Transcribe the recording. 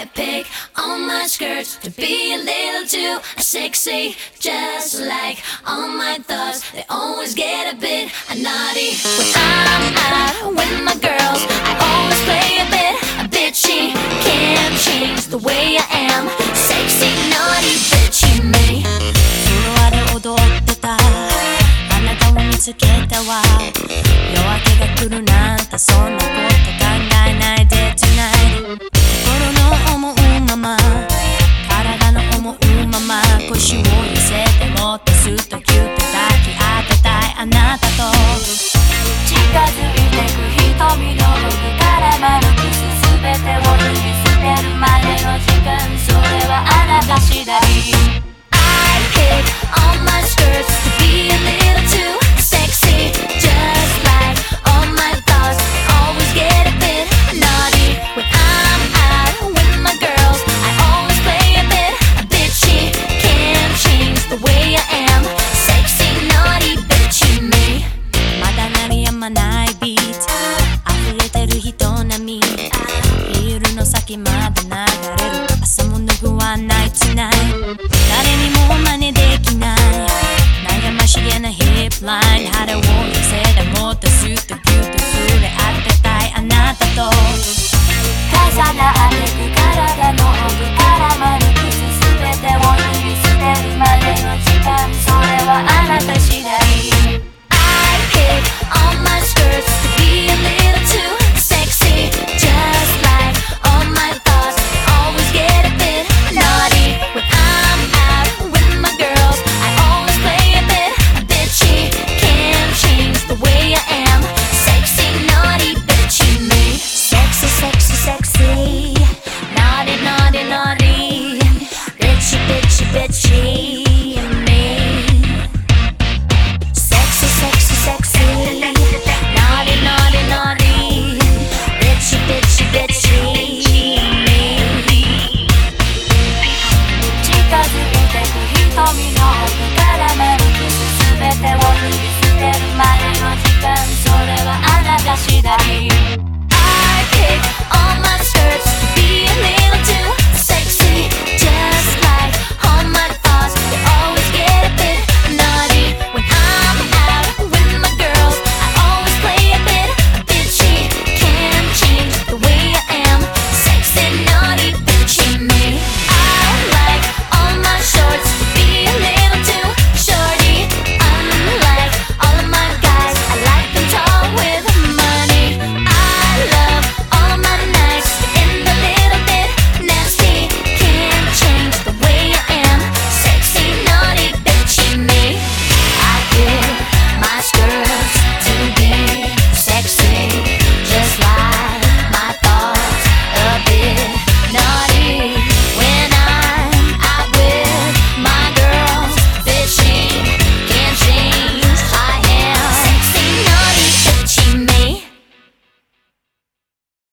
I pick on my skirts to be a little too sexy. Just like all my thoughts, they always get a bit naughty. When I'm out with my girls, I always play a bit bitchy. Can't change the way I am. Sexy, naughty, bitchy me. フロアで踊ってたあなたを見つけたわ。夜明けが来るなんてそんなこと考えないで tonight。 心の思うまま体の思うまま腰を寄せてもっとすっとギュッと抱き当てたいあなたと近づいてく瞳の奥から丸くす全てを脱ぎ捨てるまでの時間それはあなた次第。 I pick on my skirts to be a little too sexy. Just like all my thoughts, always get a bit naughty. When I'm out with my girls, I always play a bit bitchy. Can't change the way I am. Sexy, naughty, bitchy me. まだ鳴りやまないビート溢れてる人並みヒールの先まで流れる朝も脱ぐはない tonight。 誰にも真似できない悩ましげなヒップライン腹を寄せてもっとスッとギュッと触れ合ってたいあなたと重なってく